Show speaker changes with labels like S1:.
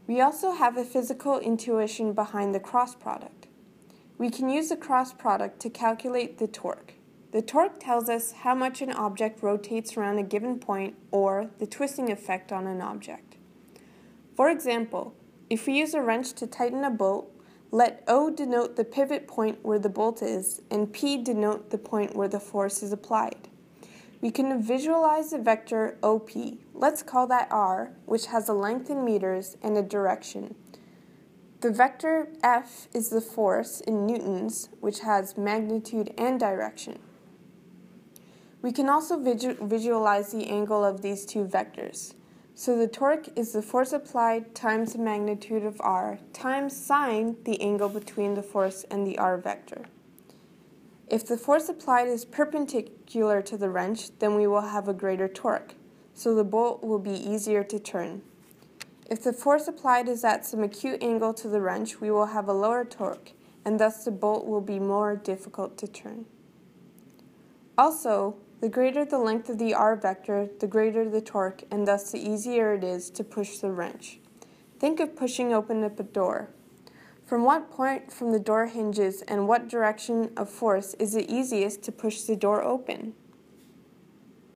S1: We also have a physical intuition behind the cross product. We can use the cross product to calculate the torque. The torque tells us how much an object rotates around a given point or the twisting effect on an object. For example, if we use a wrench to tighten a bolt, let O denote the pivot point where the bolt is and P denote the point where the force is applied. We can visualize the vector OP. Let's call that R, which has a length in meters and a direction. The vector F is the force in newtons, which has magnitude and direction. We can also visualize the angle of these two vectors. So the torque is the force applied times the magnitude of R times sine the angle between the force and the R vector. If the force applied is perpendicular to the wrench, then we will have a greater torque, so the bolt will be easier to turn. If the force applied is at some acute angle to the wrench, we will have a lower torque, and thus the bolt will be more difficult to turn. Also, the greater the length of the R vector, the greater the torque, and thus the easier it is to push the wrench. Think of pushing open a door. From what point from the door hinges and what direction of force is it easiest to push the door open?